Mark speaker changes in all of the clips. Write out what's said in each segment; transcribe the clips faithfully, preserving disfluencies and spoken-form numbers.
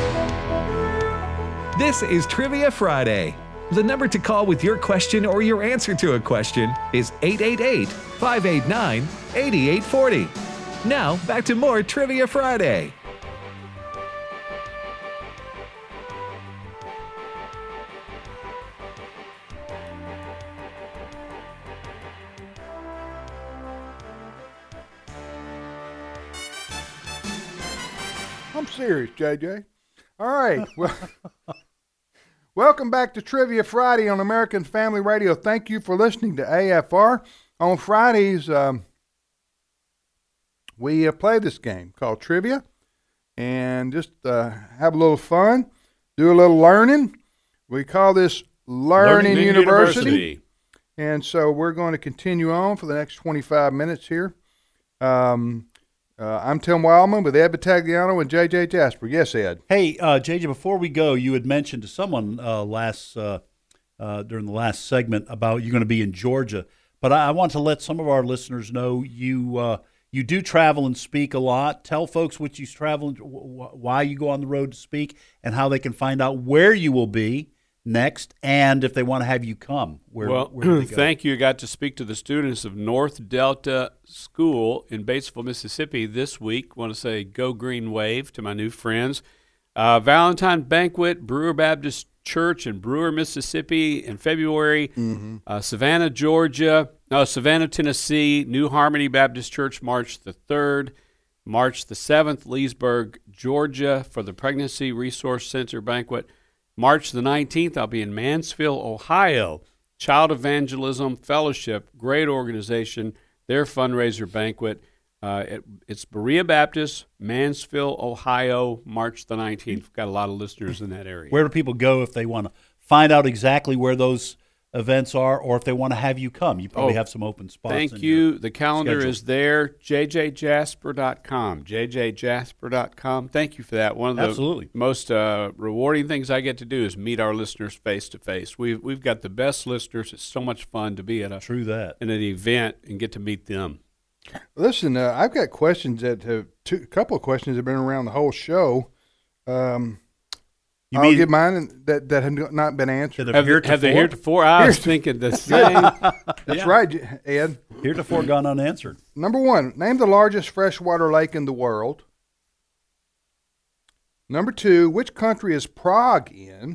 Speaker 1: This is Trivia Friday. The number to call with your question or your answer to a question is eight eight eight, five eight nine, eight eight four zero. Now, back to more Trivia Friday.
Speaker 2: I'm serious, J J. All right. Well, welcome back to Trivia Friday on American Family Radio. Thank you for listening to A F R. On Fridays, um, we uh, play this game called Trivia and just uh, have a little fun, do a little learning. We call this Learning, Learning University. University. And so we're going to continue on for the next twenty-five minutes here. Um, uh, I'm Tim Wildman with Ed Battagliano and J J Jasper. Yes, Ed.
Speaker 3: Hey, uh, J J, before we go, you had mentioned to someone uh, last uh, uh, during the last segment about you're going to be in Georgia. But I, I want to let some of our listeners know you uh, you do travel and speak a lot. Tell folks what you travel, why you go on the road to speak, and how they can find out where you will be next, and if they want to have you come. Where,
Speaker 4: well,
Speaker 3: where
Speaker 4: thank you. I got to speak to the students of North Delta School in Batesville, Mississippi this week. Want to say go Green Wave to my new friends. Uh, Valentine Banquet, Brewer Baptist Church in Brewer, Mississippi in February. Mm-hmm. Uh, Savannah, Georgia. No, Savannah, Tennessee. New Harmony Baptist Church, March the third. March the seventh, Leesburg, Georgia for the Pregnancy Resource Center Banquet. March the nineteenth, I'll be in Mansfield, Ohio. Child Evangelism Fellowship, great organization, their fundraiser banquet. Uh, it, it's Berea Baptist, Mansfield, Ohio, March the nineteenth. We've got a lot of listeners in that area.
Speaker 3: Where do people go if they want to find out exactly where those events are, or if they want to have you come? You probably oh, have some open spots.
Speaker 4: Thank you. The calendar
Speaker 3: schedule.
Speaker 4: is there, j j jasper dot com, j j jasper dot com. Thank you for that. One of the
Speaker 3: Absolutely.
Speaker 4: most uh, rewarding things I get to do is meet our listeners face to face. We've we've got the best listeners. It's so much fun to be at a
Speaker 3: True that.
Speaker 4: in an event and get to meet them.
Speaker 2: Listen, uh, I've got questions that have two, a couple of questions that have been around the whole show. Um,
Speaker 3: You
Speaker 2: I'll
Speaker 3: mean,
Speaker 2: give mine that, that have not been answered.
Speaker 3: Have,
Speaker 4: Have,
Speaker 3: heretofore,
Speaker 4: have they heretofore? I was thinking the same.
Speaker 2: That's
Speaker 4: Yeah.
Speaker 2: right, Ed.
Speaker 3: heretofore gone unanswered?
Speaker 2: Number one, name the largest freshwater lake in the world. Number two, which country is Prague in?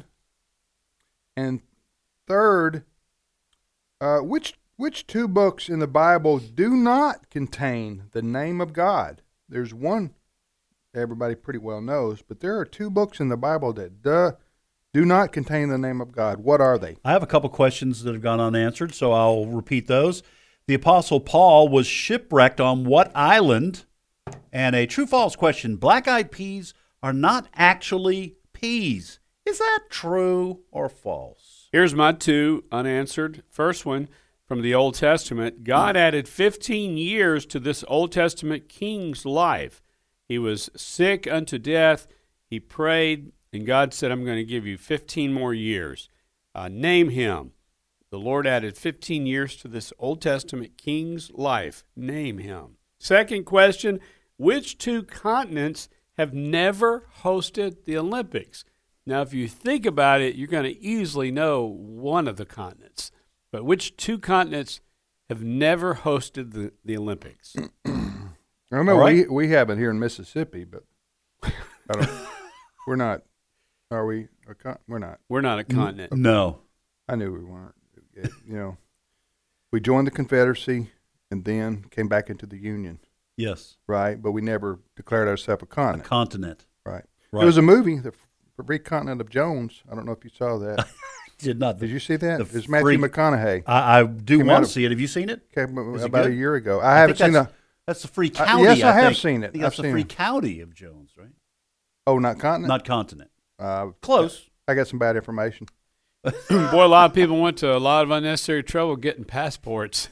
Speaker 2: And third, uh, which which two books in the Bible do not contain the name of God? There's one everybody pretty well knows, but there are two books in the Bible that duh, do not contain the name of God. What are they?
Speaker 3: I have a couple questions that have gone unanswered, so I'll repeat those. The Apostle Paul was shipwrecked on what island? And a true-false question, black-eyed peas are not actually peas. Is that true or false?
Speaker 4: Here's my two unanswered. First one from the Old Testament. God added fifteen years to this Old Testament king's life. He was sick unto death. He prayed, and God said, I'm going to give you fifteen more years. Uh, name him. The Lord added fifteen years to this Old Testament king's life. Name him. Second question, which two continents have never hosted the Olympics? Now, if you think about it, you're going to easily know one of the continents. But which two continents have never hosted the, the Olympics?
Speaker 2: I don't know.
Speaker 3: Right.
Speaker 2: We we have it here in Mississippi, but I don't, we're not. Are we? A con- we're not.
Speaker 4: We're not a continent.
Speaker 3: No.
Speaker 2: I knew we weren't. It, you know, we joined the Confederacy and then came back into the Union,
Speaker 3: Yes.
Speaker 2: right? But we never declared ourselves a
Speaker 3: A
Speaker 2: continent,
Speaker 3: continent.
Speaker 2: right?
Speaker 3: Right.
Speaker 2: There was a movie, The Free Continent of Jones. I don't know if you saw that.
Speaker 3: Did not.
Speaker 2: Did you see that?
Speaker 3: The
Speaker 2: It's Matthew
Speaker 3: free-
Speaker 2: McConaughey.
Speaker 3: I, I do
Speaker 2: Came out
Speaker 3: want to
Speaker 2: of-
Speaker 3: see it. Have you seen it?
Speaker 2: Came
Speaker 3: Is it
Speaker 2: about
Speaker 3: good?
Speaker 2: a year ago. I haven't
Speaker 3: think
Speaker 2: seen
Speaker 3: that's,
Speaker 2: the.
Speaker 3: That's the free
Speaker 2: Uh,
Speaker 3: county.
Speaker 2: yes, I have
Speaker 3: think.
Speaker 2: seen it.
Speaker 3: I think that's
Speaker 2: I've
Speaker 3: the
Speaker 2: seen
Speaker 3: free
Speaker 2: it.
Speaker 3: county of Jones, right?
Speaker 2: Oh, not continent.
Speaker 3: Not continent.
Speaker 2: Uh,
Speaker 3: Close.
Speaker 2: I got some bad information.
Speaker 4: Boy, a lot of people went to a lot of unnecessary trouble getting passports.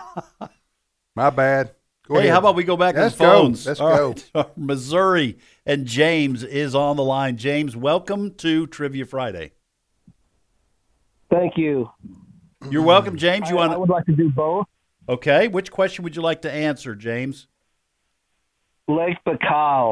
Speaker 2: My bad. Go
Speaker 3: Hey,
Speaker 2: ahead.
Speaker 3: how about we go back
Speaker 2: Let's
Speaker 3: to the
Speaker 2: go.
Speaker 3: phones?
Speaker 2: Let's
Speaker 3: All
Speaker 2: go.
Speaker 3: right. Missouri, and James is on the line. James, welcome to Trivia Friday.
Speaker 5: Thank you.
Speaker 3: You're welcome, James. You
Speaker 5: I,
Speaker 3: want?
Speaker 5: I would like to do both.
Speaker 3: Okay. Which question would you like to answer, James?
Speaker 5: Lake Baikal.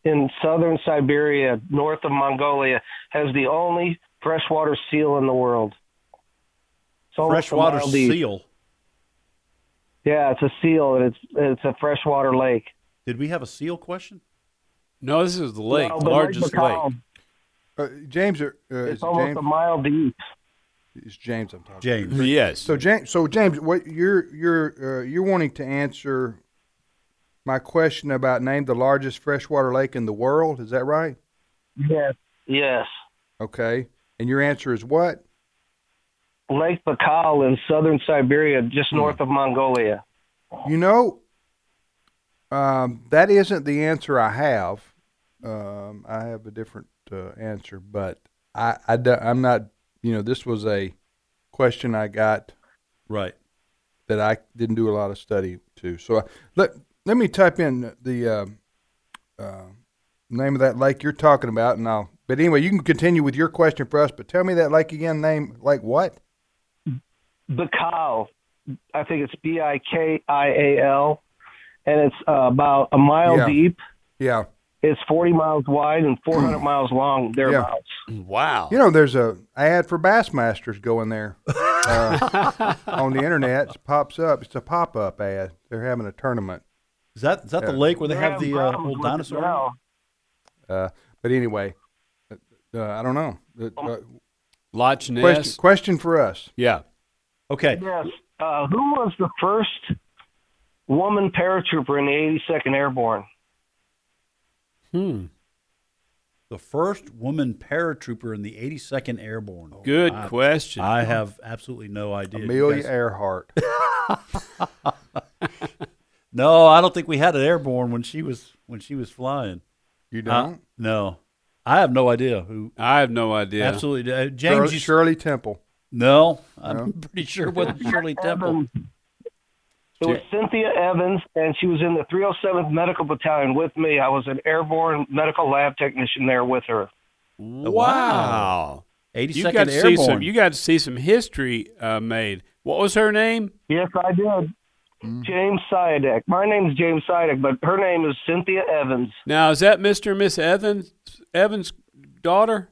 Speaker 5: in southern Siberia, north of Mongolia, has the only freshwater seal in the world. It's almost a
Speaker 3: Freshwater
Speaker 5: mile deep.
Speaker 3: seal.
Speaker 5: Yeah, it's a seal, and it's it's a freshwater lake.
Speaker 3: Did we have a seal question?
Speaker 4: No, this is the lake,
Speaker 5: No,
Speaker 4: the
Speaker 5: but
Speaker 4: largest lake.
Speaker 5: Baikal,
Speaker 2: Uh, James, uh, is
Speaker 5: It's
Speaker 2: it
Speaker 5: almost
Speaker 2: James?
Speaker 5: a mile deep.
Speaker 2: It's James. I'm talking.
Speaker 3: James.
Speaker 4: Yes.
Speaker 2: So James, so James, what you're you're uh, you're wanting to answer my question about name the largest freshwater lake in the world? Is that right?
Speaker 5: Yes. Yes.
Speaker 2: Okay. And your answer is what?
Speaker 5: Lake Baikal in southern Siberia, just
Speaker 2: Hmm.
Speaker 5: north of Mongolia.
Speaker 2: You know, um, that isn't the answer I have. Um, I have a different uh, answer, but I, I do- I'm not. You know, this was a question I got
Speaker 3: Right.
Speaker 2: that I didn't do a lot of study to. So I, let let me type in the uh, uh, name of that lake you're talking about, and I'll. But anyway, you can continue with your question for us. But tell me that lake again. Name like what?
Speaker 5: Baikal. I think it's B I K I A L, and it's uh, about a mile
Speaker 2: Yeah.
Speaker 5: deep.
Speaker 2: Yeah.
Speaker 5: It's forty miles wide and four hundred miles long, thereabouts.
Speaker 4: Wow.
Speaker 2: You know, there's a ad for Bassmasters going there uh, on the internet. It pops up. It's a pop-up ad. They're having a tournament.
Speaker 3: Is that is that the
Speaker 2: Yeah.
Speaker 3: lake where they
Speaker 5: They're
Speaker 3: have the
Speaker 5: having
Speaker 3: uh,
Speaker 5: problems
Speaker 3: old
Speaker 5: with it
Speaker 3: dinosaur?
Speaker 5: now.
Speaker 2: Uh, but anyway, uh, I don't know. Uh,
Speaker 4: Loch
Speaker 2: question,
Speaker 4: Ness.
Speaker 2: question for us.
Speaker 4: Yeah.
Speaker 3: Okay.
Speaker 5: Yes. Uh, who was the first woman paratrooper in the eighty-second Airborne?
Speaker 4: Hmm.
Speaker 3: The first woman paratrooper in the eighty-second Airborne.
Speaker 4: Good
Speaker 3: I,
Speaker 4: question.
Speaker 3: I have absolutely no idea. You
Speaker 2: Amelia
Speaker 3: guys-
Speaker 2: Earhart.
Speaker 3: No, I don't think we had an airborne when she was when she was flying.
Speaker 2: You
Speaker 3: Uh,
Speaker 2: don't?
Speaker 3: no, I have no idea who.
Speaker 4: I have no idea.
Speaker 3: Absolutely, uh,
Speaker 2: Shirley,
Speaker 3: James. You,
Speaker 2: Shirley Temple.
Speaker 3: no, I'm
Speaker 2: No?
Speaker 3: pretty sure it wasn't Shirley Temple.
Speaker 5: Evans. It was Cynthia Evans, and she was in the three oh seventh Medical Battalion with me. I was an airborne medical lab technician there with her.
Speaker 4: Wow. You
Speaker 3: eighty-second
Speaker 4: got to see
Speaker 3: Airborne.
Speaker 4: some. You got to see some history uh, made. What was her name?
Speaker 5: Yes, I did. James Syedek. My name is James Syedek, but her name is Cynthia Evans.
Speaker 4: Now, is that Mister and Miss Evans Evans' daughter?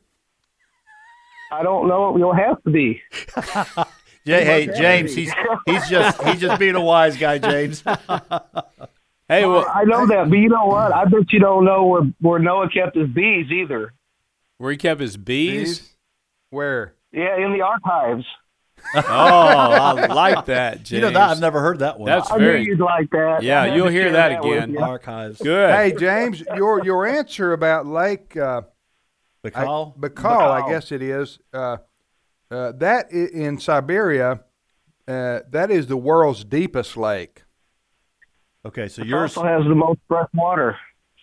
Speaker 5: I don't know. You'll have to be.
Speaker 3: Jay, hey, James, he's he's just he's just being a wise guy, James.
Speaker 4: Hey, well,
Speaker 5: I know that, but you know what? I bet you don't know where, where Noah kept his bees either.
Speaker 4: where he kept his bees?
Speaker 2: Bees? Where?
Speaker 5: Yeah, in the archives.
Speaker 4: Oh, I like that, James.
Speaker 3: You know that I've never heard that one.
Speaker 4: That's
Speaker 5: I
Speaker 4: very.
Speaker 5: knew you'd like that.
Speaker 4: Yeah,
Speaker 5: I had
Speaker 4: you'll
Speaker 5: to
Speaker 4: hear
Speaker 5: share
Speaker 4: that
Speaker 5: with
Speaker 4: again.
Speaker 5: you.
Speaker 3: Archives.
Speaker 4: Good.
Speaker 2: Hey, James, your your answer about Lake uh,
Speaker 3: Baikal.
Speaker 2: I, Baikal, I
Speaker 5: Baikal.
Speaker 2: guess it is. Uh, uh, that i- in Siberia, uh, that is the world's deepest lake.
Speaker 3: Okay, so
Speaker 5: It
Speaker 3: yours.
Speaker 5: also has the most fresh water.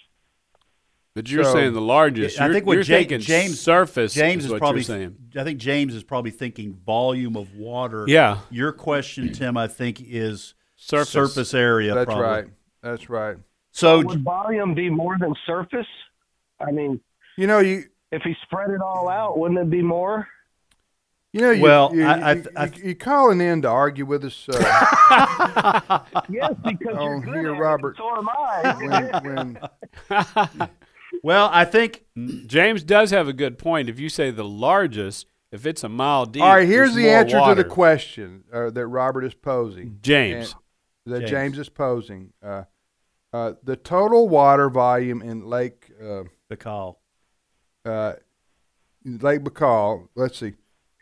Speaker 4: But you're
Speaker 2: So,
Speaker 4: saying the largest.
Speaker 3: I
Speaker 4: You're,
Speaker 3: think what
Speaker 4: you're
Speaker 3: Ja-
Speaker 4: thinking
Speaker 3: James-
Speaker 4: surface.
Speaker 3: James
Speaker 4: is,
Speaker 3: is
Speaker 4: what
Speaker 3: probably.
Speaker 4: you're saying.
Speaker 3: I think James is probably thinking volume of water.
Speaker 4: Yeah,
Speaker 3: Your question, Tim, I think is
Speaker 4: surface.
Speaker 3: surface area.
Speaker 2: That's
Speaker 3: probably.
Speaker 2: right. That's right.
Speaker 3: So
Speaker 5: Would volume be more than surface? I mean,
Speaker 2: You know you.
Speaker 5: if he spread it all out, wouldn't it be more?
Speaker 2: You know, you,
Speaker 3: Well,
Speaker 2: you,
Speaker 3: I- I-
Speaker 2: you,
Speaker 3: I-
Speaker 2: you, you calling in to argue with us uh,
Speaker 5: Yes, because
Speaker 2: Oh,
Speaker 5: you're good
Speaker 2: here,
Speaker 5: at
Speaker 2: Robert.
Speaker 5: it, so am I.
Speaker 2: when, when
Speaker 3: well, I think
Speaker 4: James does have a good point. If you say the largest, if it's a mile deep,
Speaker 2: all right, here's
Speaker 4: there's
Speaker 2: the
Speaker 4: more
Speaker 2: answer
Speaker 4: water.
Speaker 2: to the question uh, that Robert is posing.
Speaker 4: James.
Speaker 2: And- that
Speaker 3: James.
Speaker 2: James, is posing. Uh, uh, the total water volume in Lake uh,
Speaker 3: Baikal.
Speaker 2: uh, Lake Baikal. Let's see.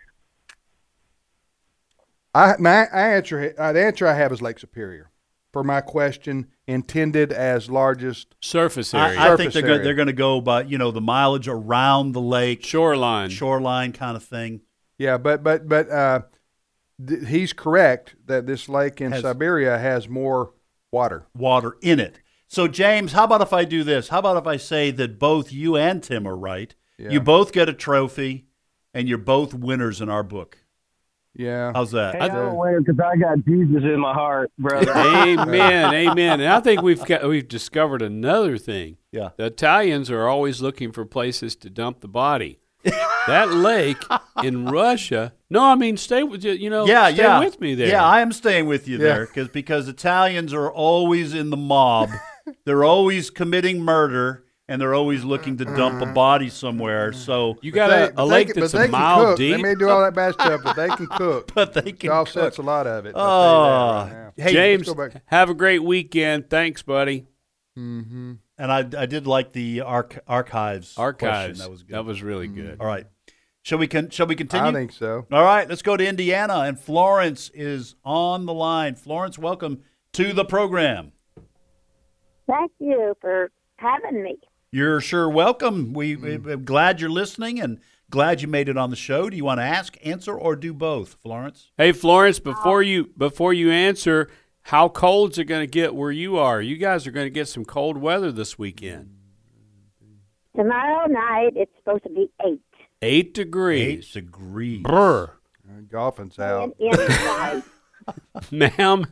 Speaker 2: I my I answer uh, the answer I have is Lake Superior for my question intended as largest.
Speaker 4: Surface area.
Speaker 3: I, I think
Speaker 2: Surface
Speaker 3: they're go,
Speaker 2: area.
Speaker 3: they're going to go by you know the mileage around the lake,
Speaker 4: Shoreline.
Speaker 3: shoreline kind of thing.
Speaker 2: Yeah, but but but uh, th- he's correct that this lake in
Speaker 3: Has-
Speaker 2: Siberia has more water.
Speaker 3: Water in it. So James, how about if I do this? How about if I say that both you and Tim are right?
Speaker 2: Yeah.
Speaker 3: You both get a trophy, and you're both winners in our book.
Speaker 2: Yeah.
Speaker 3: How's that?
Speaker 5: Hey, I don't win because I got Jesus in my heart, brother.
Speaker 4: Amen, amen. And I think we've got, we've discovered another thing.
Speaker 3: Yeah.
Speaker 4: The Italians are always looking for places to dump the body. That lake in Russia. No, I mean stay with you. You know,
Speaker 3: Yeah,
Speaker 4: stay
Speaker 3: yeah.
Speaker 4: with me there.
Speaker 3: Yeah, I am staying with you
Speaker 2: Yeah.
Speaker 3: there because because Italians are always in the mob. They're always committing murder. and they're always looking to dump a body somewhere. So
Speaker 4: You got
Speaker 2: They-
Speaker 4: a, a
Speaker 2: but they
Speaker 4: lake
Speaker 2: can-
Speaker 4: that's
Speaker 2: but they
Speaker 4: a
Speaker 2: can
Speaker 4: mile
Speaker 2: cook.
Speaker 4: deep.
Speaker 2: They may do all that bad stuff, but they can cook.
Speaker 3: but they can
Speaker 2: It offsets
Speaker 3: cook.
Speaker 2: a lot of it.
Speaker 3: Oh,
Speaker 2: I'll tell you that right now.
Speaker 3: hey,
Speaker 4: James,
Speaker 2: let's go back.
Speaker 4: have a great weekend. Thanks, buddy.
Speaker 2: Mm-hmm.
Speaker 3: and I I did like the arch- archives.
Speaker 4: Archives.
Speaker 3: question. That was good.
Speaker 4: That was really good.
Speaker 3: All right. Shall we con- shall we continue?
Speaker 2: I think so.
Speaker 3: All right, let's go to Indiana, and Florence is on the line. Florence, welcome to the program.
Speaker 6: Thank you for having me.
Speaker 3: You're sure welcome. We, we- we're glad you're listening and glad you made it on the show. Do you want to ask, answer, or do both, Florence?
Speaker 4: Hey, Florence, before you before you answer, how cold's it going to get where you are? You guys are going to get some cold weather this weekend.
Speaker 6: Tomorrow night it's supposed to be eight.
Speaker 4: Eight
Speaker 3: Eight
Speaker 4: degrees.
Speaker 3: degrees.
Speaker 4: Brr.
Speaker 2: Uh, Golfing's out.
Speaker 6: And inside.
Speaker 4: Ma'am?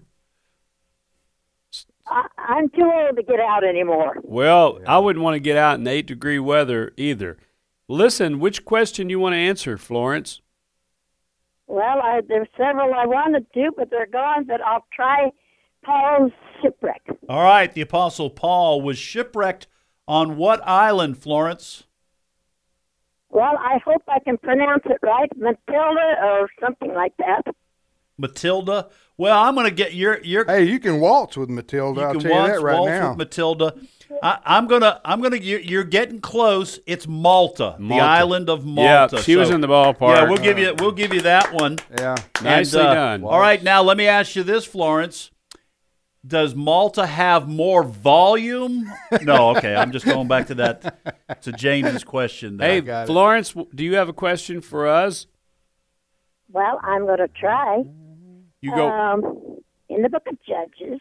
Speaker 6: I, I'm too old to get out anymore.
Speaker 4: Well, I wouldn't want to get out in eight degree weather either. Listen, which question you want to answer, Florence?
Speaker 6: Well, I, there's several I wanted to, but they're gone. But I'll try Paul's shipwreck.
Speaker 3: All right, the Apostle Paul was shipwrecked on what island, Florence?
Speaker 6: Well, I hope I can pronounce it right, Matilda or something like that.
Speaker 3: Matilda. Well, I'm going to get your your.
Speaker 2: Hey, you can waltz with Matilda.
Speaker 3: you
Speaker 2: I'll
Speaker 3: can
Speaker 2: tell you
Speaker 3: waltz,
Speaker 2: that right
Speaker 3: waltz
Speaker 2: now.
Speaker 3: with Matilda. I, I'm gonna. I'm gonna. You're, you're getting close. It's Malta, the
Speaker 4: Malta.
Speaker 3: island of Malta.
Speaker 4: Yeah, she was
Speaker 3: So-
Speaker 4: in the ballpark.
Speaker 3: Yeah, we'll give you. We'll give you that one.
Speaker 2: Yeah.
Speaker 4: Nicely
Speaker 3: And, uh,
Speaker 4: done.
Speaker 3: All right, now let me ask you this, Florence. Does Malta have more volume? No, okay. I'm just going back to that to James's question. there.
Speaker 4: Hey,
Speaker 2: got it.
Speaker 4: Florence, w- do you have a question for us?
Speaker 6: Well, I'm going to try.
Speaker 4: You go.
Speaker 6: Um, in the book of Judges,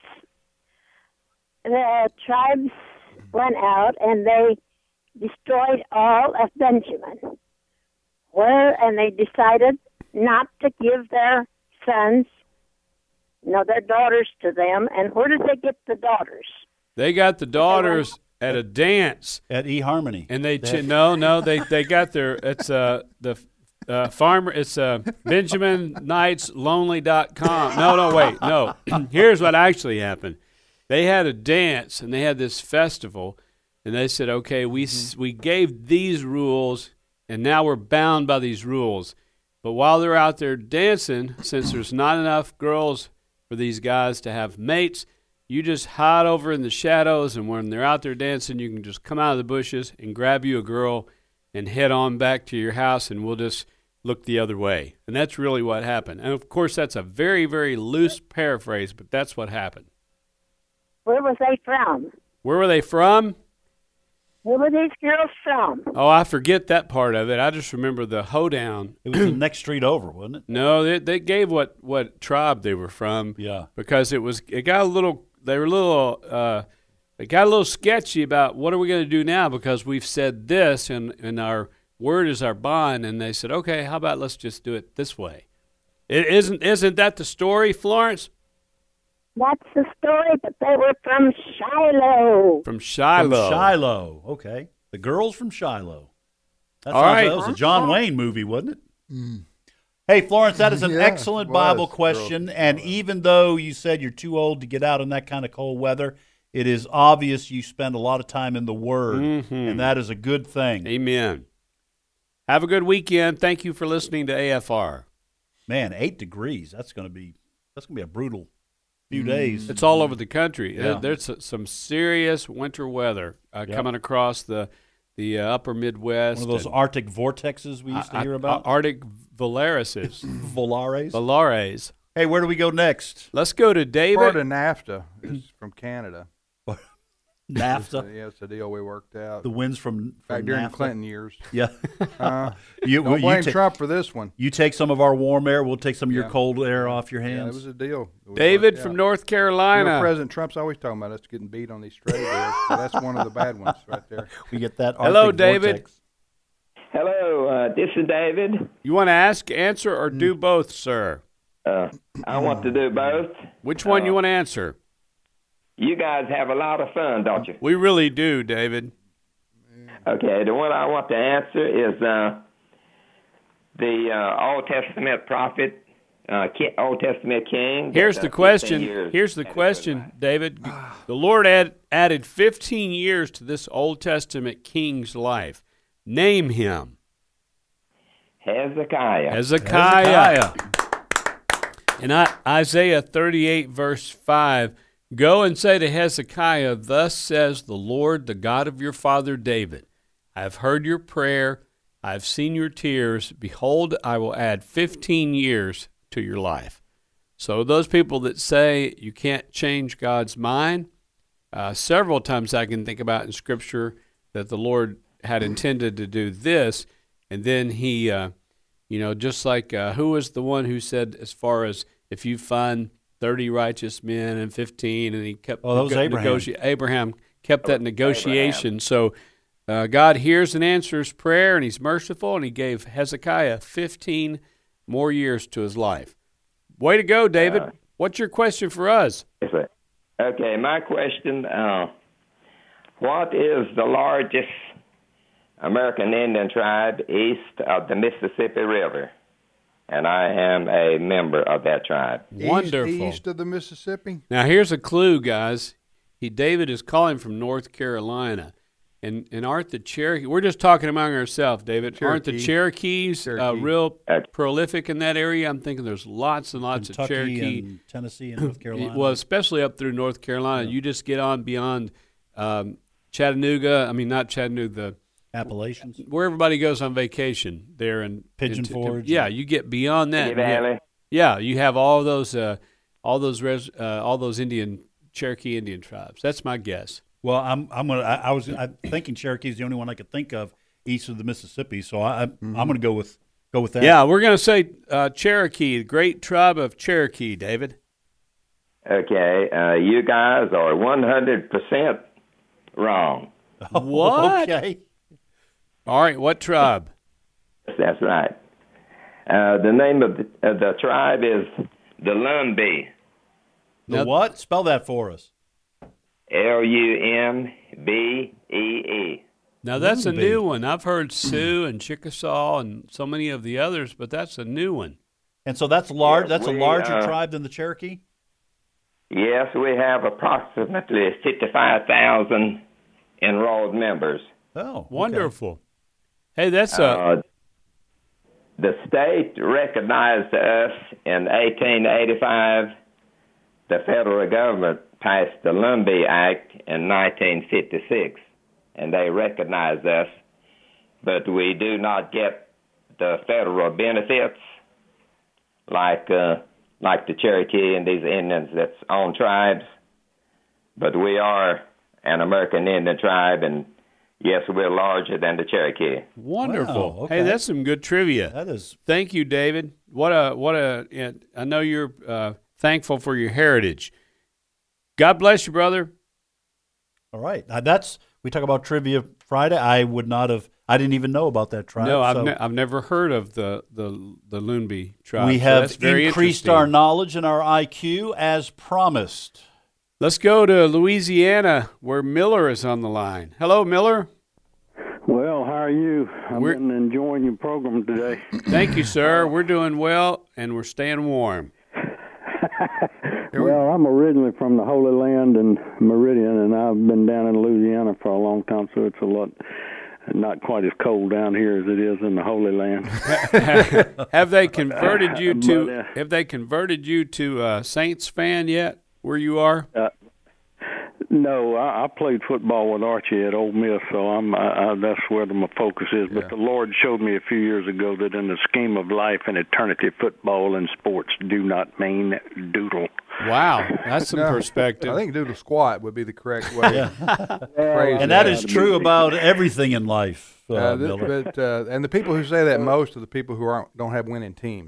Speaker 6: the tribes went out and they destroyed all of Benjamin. Where and they decided not to give their sons, no, their daughters to them. And where did they get the daughters?
Speaker 4: They got the daughters at a dance,
Speaker 3: at eHarmony.
Speaker 4: and they ch- no, no, they they got their it's uh the uh, farmer it's uh Benjamin Knights Lonely dot com. No, no, wait, no. Here's what actually happened. They had a dance and they had this festival, and they said, okay, we s we gave these rules, and now we're bound by these rules. But while they're out there dancing, since there's not enough girls for these guys to have mates, you just hide over in the shadows, and when they're out there dancing, you can just come out of the bushes and grab you a girl and head on back to your house, and we'll just look the other way. And that's really what happened. And, of course, that's a very, very loose paraphrase, but that's what happened.
Speaker 6: Where was they from?
Speaker 4: Where were they from?
Speaker 6: Where were these girls from?
Speaker 4: Oh, I forget that part of it. I just remember the hoedown.
Speaker 3: It was the next street over, wasn't it?
Speaker 4: No, they, they gave what, what tribe they were from.
Speaker 3: Yeah.
Speaker 4: Because it was it got a little they were a little uh, it got a little sketchy about what are we going to do now, because we've said this and, and our word is our bond, and they said, okay, how about let's just do it this way. It isn't isn't that the story, Florence?
Speaker 6: That's the story, but they were from Shiloh.
Speaker 4: From Shiloh.
Speaker 3: From Shiloh. Okay. The girls from Shiloh. That,
Speaker 4: All
Speaker 3: sounds-
Speaker 4: right.
Speaker 3: that was a John Wayne movie, wasn't it? Hey, Florence, that is an
Speaker 2: Yeah,
Speaker 3: excellent
Speaker 2: it was.
Speaker 3: Bible question. And even though you said you're too old to get out in that kind of cold weather, it is obvious you spend a lot of time in the Word,
Speaker 4: Mhm.
Speaker 3: and that is a good thing.
Speaker 4: Amen. Have a good weekend. Thank you for listening to A F R.
Speaker 3: Man, eight degrees. That's going to be that's going to be a brutal few days.
Speaker 4: It's all over the country.
Speaker 3: Yeah.
Speaker 4: Uh, There's s- some serious winter weather uh,
Speaker 3: Yeah.
Speaker 4: coming across the the uh, upper Midwest.
Speaker 3: One of those
Speaker 4: and-
Speaker 3: Arctic vortexes we used to
Speaker 4: I-
Speaker 3: hear
Speaker 4: I-
Speaker 3: about.
Speaker 4: Arctic Valerises.
Speaker 3: Volares.
Speaker 4: Valares.
Speaker 3: Hey, where do we go next?
Speaker 4: Let's go to
Speaker 2: Part
Speaker 4: David.
Speaker 2: of NAFTA is from Canada.
Speaker 3: NAFTA.
Speaker 2: Yeah, it's a deal we worked out
Speaker 3: The winds from,
Speaker 2: back
Speaker 3: from
Speaker 2: during
Speaker 3: NAFTA.
Speaker 2: the Clinton years.
Speaker 3: Yeah.
Speaker 2: Uh,
Speaker 3: you,
Speaker 2: don't
Speaker 3: you
Speaker 2: blame
Speaker 3: ta-
Speaker 2: Trump for this one.
Speaker 3: You take some of our warm air, we'll take some of your
Speaker 2: Yeah.
Speaker 3: cold air off your
Speaker 2: Yeah, it
Speaker 3: hands.
Speaker 2: was a deal. that we
Speaker 4: David
Speaker 2: worked
Speaker 4: from
Speaker 2: out.
Speaker 4: North
Speaker 2: You know,
Speaker 4: Carolina.
Speaker 2: President Trump's always talking about us getting beat on these trade deals. So that's one of the bad ones right there.
Speaker 3: we get that
Speaker 4: Hello,
Speaker 3: Arctic
Speaker 4: David.
Speaker 3: vortex.
Speaker 7: Hello, uh, this is David.
Speaker 4: You want to ask, answer, or
Speaker 3: Mm.
Speaker 4: do both, sir?
Speaker 7: Uh, I want to do both.
Speaker 4: Which one
Speaker 7: Uh,
Speaker 4: you want to answer?
Speaker 7: You guys have a lot of fun, don't you?
Speaker 4: We really do, David.
Speaker 7: Okay, the one I want to answer is uh, the uh, Old Testament prophet uh, ki- Old Testament king.
Speaker 4: Here's
Speaker 7: that,
Speaker 4: the
Speaker 7: uh,
Speaker 4: question.
Speaker 7: fifteen years
Speaker 4: Here's the
Speaker 7: had a good
Speaker 4: question,
Speaker 7: life.
Speaker 4: David. The Lord add, added fifteen years to this Old Testament king's life. Name him.
Speaker 7: Hezekiah.
Speaker 4: Hezekiah.
Speaker 3: Hezekiah.
Speaker 4: In I- Isaiah thirty-eight, verse five, go and say to Hezekiah, thus says the Lord, the God of your father David, I have heard your prayer, I have seen your tears. Behold, I will add fifteen years to your life. So those people that say you can't change God's mind, uh, several times I can think about in Scripture that the Lord had intended to do this, and then he, uh, you know, just like uh, who was the one who said, as far as if you find thirty righteous men and fifteen, and he kept
Speaker 3: Oh, that was
Speaker 4: nego-
Speaker 3: Abraham.
Speaker 4: negoti- Abraham kept that
Speaker 7: Oh,
Speaker 4: negotiation. So uh, God hears and answers prayer, and he's merciful, and he gave Hezekiah fifteen more years to his life. Way to go, David.
Speaker 7: Uh,
Speaker 4: What's your question for us?
Speaker 7: Yes, sir. Okay, my question, uh, what is the largest American Indian tribe east of the Mississippi River? And I am a member of that tribe.
Speaker 4: Wonderful.
Speaker 2: East, east of the Mississippi.
Speaker 4: Now, here's a clue, guys. He David is calling from North Carolina. And, and aren't the Cherokee, we're just talking among ourselves, David. Aren't the
Speaker 2: Cherokee.
Speaker 4: Cherokees Uh,
Speaker 2: Cherokee.
Speaker 4: real
Speaker 7: Uh,
Speaker 4: prolific in that area? I'm thinking there's lots and lots
Speaker 3: Kentucky
Speaker 4: of Cherokee.
Speaker 3: and Tennessee and North Carolina.
Speaker 4: Well, especially up through North Carolina. You just get on beyond um, Chattanooga. I mean, not Chattanooga,
Speaker 3: Appalachians.
Speaker 4: where everybody goes on vacation there in
Speaker 3: Pigeon
Speaker 4: in- to-
Speaker 3: Forge.
Speaker 4: Yeah, you get beyond that.
Speaker 7: Simi
Speaker 4: you have-
Speaker 7: Valley.
Speaker 4: yeah, you have all those, uh, all those, res, uh, all those Indian Cherokee Indian tribes. That's my guess.
Speaker 3: Well, I'm I'm gonna I, I was I'm thinking Cherokee is the only one I could think of east of the Mississippi, so I
Speaker 4: Mm-hmm.
Speaker 3: I'm gonna go with go with that.
Speaker 4: Yeah, we're gonna say uh, Cherokee, the great tribe of Cherokee, David.
Speaker 7: Okay, uh, you guys are one hundred percent wrong.
Speaker 4: What?
Speaker 3: Okay.
Speaker 4: All right, what tribe?
Speaker 7: That's right. Uh, the name of the, uh, the tribe is the Lumbee.
Speaker 3: The
Speaker 4: Now-
Speaker 3: what? Spell that for us.
Speaker 7: L U M B E E.
Speaker 4: Now that's a
Speaker 3: Lumbee.
Speaker 4: new one. I've heard Sioux and Chickasaw and so many of the others, but that's a new one.
Speaker 3: And so that's large.
Speaker 7: Yeah,
Speaker 3: that's a
Speaker 7: we,
Speaker 3: larger
Speaker 7: uh,
Speaker 3: tribe than the Cherokee.
Speaker 7: Yes, we have approximately fifty-five thousand enrolled members.
Speaker 3: Oh, okay.
Speaker 4: Wonderful. Hey, that's a
Speaker 7: Uh, the state recognized us in eighteen eighty-five. The federal government passed the Lumbee Act in nineteen fifty-six, and they recognized us, but we do not get the federal benefits like uh, like the Cherokee and these Indians that's on tribes. But we are an American Indian tribe, and yes, we're larger than the Cherokee.
Speaker 4: wonderful.
Speaker 3: Wow, okay.
Speaker 4: Hey, that's some good trivia.
Speaker 3: That is.
Speaker 4: Thank you, David. What a what a. I know you're uh, thankful for your heritage. God bless you, brother.
Speaker 3: All right. Now that's we talk about Trivia Friday. I would not have. I didn't even know about that tribe.
Speaker 4: No, I've,
Speaker 3: so
Speaker 4: ne- I've never heard of the the the Lumbee tribe.
Speaker 3: we
Speaker 4: so
Speaker 3: have
Speaker 4: that's very
Speaker 3: increased
Speaker 4: interesting.
Speaker 3: our knowledge and our I Q as promised.
Speaker 4: Let's go to Louisiana, where Miller is on the line. Hello, Miller.
Speaker 8: Well, how are you? I've
Speaker 4: We're-
Speaker 8: been enjoying your program today.
Speaker 4: Thank you, sir. We're doing well, and we're staying warm.
Speaker 8: Well, I'm originally from the Holy Land and Meridian, and I've been down in Louisiana for a long time, so it's a lot, not quite as cold down here as it is in the Holy Land.
Speaker 4: Have they converted you to?
Speaker 8: But, uh,
Speaker 4: Have they converted you to a Saints fan yet? Where you are?
Speaker 8: Uh, no, I, I played football with Archie at Ole Miss, so I'm I, I, that's where my focus is. But the Lord showed me a few years ago that in the scheme of life and eternity, football and sports do not mean doodle.
Speaker 4: Wow, that's some
Speaker 2: No,
Speaker 4: perspective.
Speaker 2: I think doodle squat would be the correct way.
Speaker 3: Yeah.
Speaker 2: Phrase
Speaker 3: And that
Speaker 2: that.
Speaker 3: is true about everything in life, uh,
Speaker 2: Uh, th-
Speaker 3: Miller.
Speaker 2: but uh, and the people who say that most are the people who aren't don't have winning teams.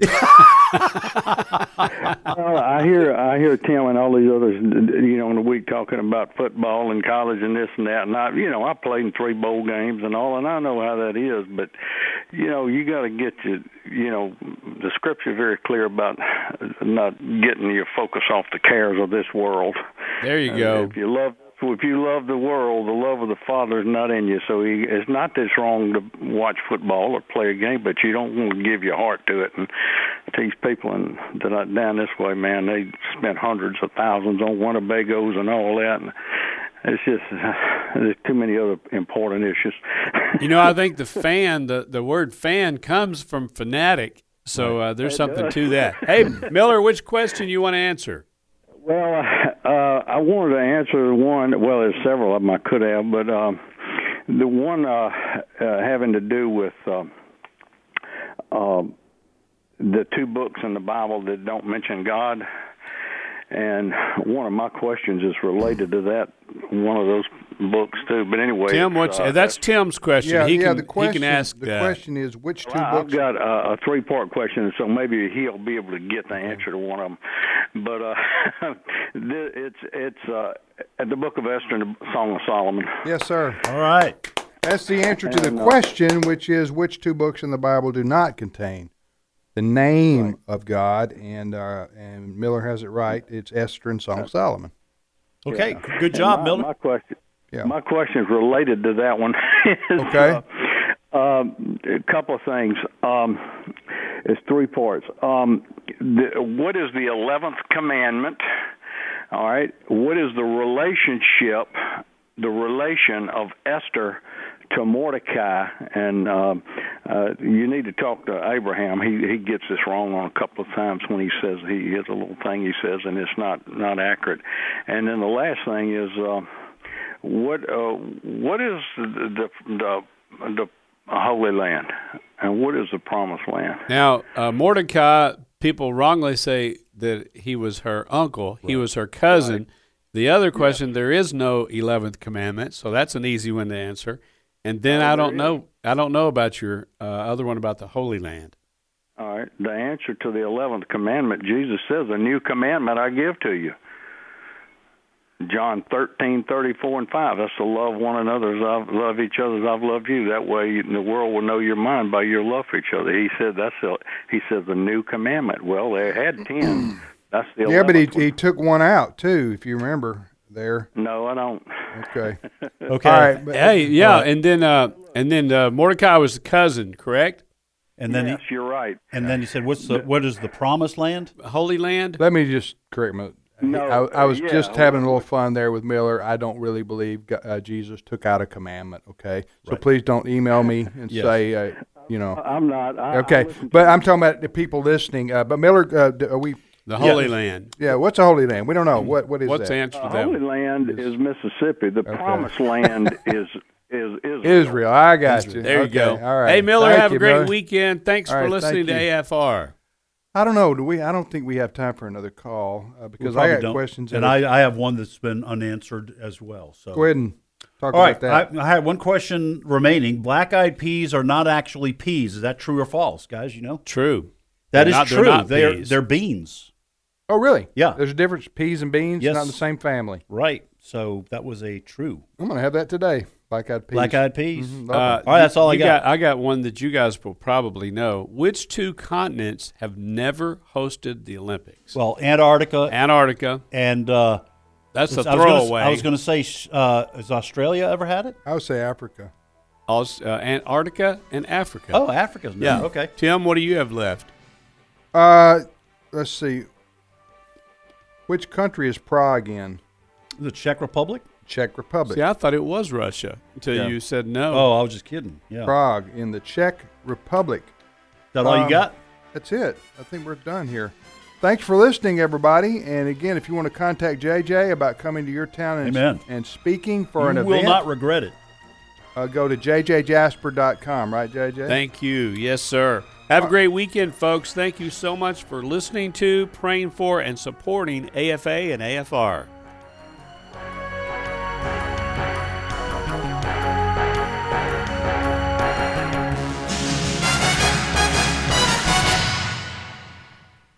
Speaker 8: Well, I hear I hear Tim and all these others, you know, in the week talking about football and college and this and that. And I, you know, I played in three bowl games and all, and I know how that is. But you know, you got to get your, you know, the scripture is very clear about not getting your focus off the cares of this world.
Speaker 4: There you
Speaker 8: Uh,
Speaker 4: go.
Speaker 8: If you love. If you love the world, the love of the Father is not in you. So he, it's not that it's wrong to watch football or play a game, but you don't want to give your heart to it. And these people in, that are down this way, man, they spent hundreds of thousands on Winnebagos and all that. And it's just uh, there's too many other important issues.
Speaker 4: You know, I think the fan, the, the word fan comes from fanatic, so uh, there's
Speaker 8: It
Speaker 4: something
Speaker 8: does.
Speaker 4: to that. Hey, Miller, which question you want to answer?
Speaker 8: Well, uh, I wanted to answer one. Well, there's several of them I could have, but um, the one uh, uh, having to do with uh, uh, the two books in the Bible that don't mention God. And one of my questions is related to that, one of those books too. But anyway,
Speaker 4: Tim, what's
Speaker 8: uh,
Speaker 4: that's Tim's question.
Speaker 2: Yeah,
Speaker 4: he
Speaker 2: yeah.
Speaker 4: can
Speaker 2: The question,
Speaker 4: he can ask
Speaker 2: the
Speaker 4: uh,
Speaker 2: question is which two
Speaker 8: Well, I've
Speaker 2: books?
Speaker 8: got a, a three-part question, so maybe he'll be able to get the answer to one of them. But uh, it's it's uh, the Book of Esther and the Song of Solomon.
Speaker 2: Yes, sir.
Speaker 3: All right.
Speaker 2: That's the answer to the
Speaker 8: And, uh,
Speaker 2: question, which is which two books in the Bible do not contain the name
Speaker 8: Right.
Speaker 2: of God, and uh, and Miller has it right. It's Esther and Song of Solomon.
Speaker 3: Okay.
Speaker 8: Yeah.
Speaker 3: Good job,
Speaker 8: And my,
Speaker 3: Miller.
Speaker 8: My question,
Speaker 2: Yeah.
Speaker 8: my question is related to that one. is,
Speaker 2: Okay.
Speaker 8: Uh, um, a couple of things. Um, it's three parts. Um, the, what is the eleventh commandment? All right. What is the relationship, the relation of Esther to Mordecai? And uh, uh, you need to talk to Abraham. He he gets this wrong on a couple of times when he says he has a little thing he says, and it's not not accurate. And then the last thing is uh, what uh, what is the the, the the Holy Land, and what is the Promised Land?
Speaker 4: Now, uh, Mordecai, people wrongly say that he was her uncle. He was her cousin.
Speaker 8: Right.
Speaker 4: The other question, there is no eleventh commandment, so that's an easy one to answer. And then
Speaker 8: Oh,
Speaker 4: I don't
Speaker 8: there is.
Speaker 4: know. I don't know about your uh, other one about the Holy Land.
Speaker 8: All right. The answer to the eleventh commandment, Jesus says, "A new commandment I give to you." John thirteen thirty four and five. That's to love one another as I've loved each other as I've loved you. That way, the world will know your mind by your love for each other. He said that's a, he says the new commandment. Well, they had ten. That's the
Speaker 2: Yeah, but he
Speaker 8: eleventh one.
Speaker 2: he took one out too, if you remember there.
Speaker 8: No, I don't.
Speaker 2: Okay.
Speaker 3: Okay.
Speaker 2: All right. But,
Speaker 4: Hey, yeah,
Speaker 3: All right.
Speaker 4: and then uh, and then uh, Mordecai was the cousin, correct?
Speaker 3: And then
Speaker 8: yes,
Speaker 3: he,
Speaker 8: you're right.
Speaker 3: and then you said, "What's the what is the Promised Land?"
Speaker 4: Holy Land.
Speaker 2: Let me just correct my.
Speaker 8: No,
Speaker 2: I, I was
Speaker 8: uh, yeah,
Speaker 2: just having a
Speaker 8: well-
Speaker 2: little fun there with Miller. I don't really believe Go- uh, Jesus took out a commandment. Okay, so
Speaker 3: Right.
Speaker 2: please don't email me and
Speaker 3: Yes.
Speaker 2: say, uh, you know.
Speaker 8: I'm not. I, I
Speaker 2: Okay,
Speaker 8: listen to
Speaker 2: but I'm talking about the people listening. Uh, but Miller, uh, d- are we?
Speaker 4: The Holy
Speaker 3: Yeah.
Speaker 4: Land.
Speaker 2: Yeah, what's a Holy Land? We don't know. What what is
Speaker 4: What's
Speaker 2: that?
Speaker 4: the answer to
Speaker 8: Uh,
Speaker 4: that?
Speaker 8: Holy
Speaker 4: one?
Speaker 8: Land is Mississippi. The Promised Land is is Israel.
Speaker 2: Israel. I got you.
Speaker 4: There you
Speaker 2: Okay,
Speaker 4: go.
Speaker 2: All right.
Speaker 4: Hey, Miller,
Speaker 2: Thank
Speaker 4: have
Speaker 2: you,
Speaker 4: a great
Speaker 2: Miller.
Speaker 4: weekend. Thanks
Speaker 2: All
Speaker 4: for
Speaker 2: right,
Speaker 4: listening
Speaker 2: thank
Speaker 4: to
Speaker 2: you.
Speaker 4: A F R.
Speaker 2: I don't know. Do we? I don't think we have time for another call uh, because
Speaker 3: We
Speaker 2: I
Speaker 3: probably
Speaker 2: got
Speaker 3: don't.
Speaker 2: questions.
Speaker 3: and
Speaker 2: that are-
Speaker 3: I, I have one that's been unanswered as well. So
Speaker 2: go ahead and talk
Speaker 3: All right,
Speaker 2: about that.
Speaker 3: I, I had one question remaining. Black-eyed peas are not actually peas. Is that true or false, guys? You know
Speaker 4: True.
Speaker 3: that
Speaker 4: They're
Speaker 3: is
Speaker 4: not- they're
Speaker 3: true.
Speaker 4: not
Speaker 3: They are
Speaker 4: peas.
Speaker 3: they're beans,
Speaker 2: oh, really?
Speaker 3: Yeah.
Speaker 2: There's a difference. Peas and beans,
Speaker 3: Yes.
Speaker 2: not in the same family.
Speaker 3: right? So that was a true
Speaker 2: I'm gonna have that today. Black-eyed peas.
Speaker 3: black-eyed peas.
Speaker 2: Mhm,
Speaker 4: Uh,
Speaker 2: love
Speaker 3: All right, that's all I
Speaker 4: you
Speaker 3: got.
Speaker 4: I got one that you guys will probably know. Which two continents have never hosted the Olympics?
Speaker 3: Well, Antarctica
Speaker 4: Antarctica.
Speaker 3: and uh,
Speaker 4: That's a
Speaker 3: I was gonna-
Speaker 4: throwaway.
Speaker 3: I was going to say, uh, has Australia ever had it?
Speaker 2: it. I would say Africa.
Speaker 4: Aus- uh, Antarctica and Africa.
Speaker 3: Oh, Africa's
Speaker 4: yeah.
Speaker 3: no. Okay.
Speaker 4: Tim, what do you have left?
Speaker 2: Uh, let's see. Which country is Prague in?
Speaker 3: The Czech Republic.
Speaker 2: Czech Republic.
Speaker 4: See, I thought it was Russia until
Speaker 3: Yeah.
Speaker 4: you said no.
Speaker 3: Oh, I was just kidding. Yeah. Is
Speaker 2: Prague in the Czech Republic.
Speaker 3: that all
Speaker 2: Um,
Speaker 3: you got?
Speaker 2: That's it. I think we're done here. Thanks for listening, everybody. And again, if you want to contact J J about coming to your town and,
Speaker 3: Amen.
Speaker 2: and speaking for
Speaker 3: You
Speaker 2: an
Speaker 3: will
Speaker 2: event,
Speaker 3: not regret it.
Speaker 2: uh, go to j j jasper dot com, right, J J?
Speaker 4: Thank you. Yes, sir. Have a great weekend, folks. Thank you so much for listening to, praying for, and supporting A F A and A F R.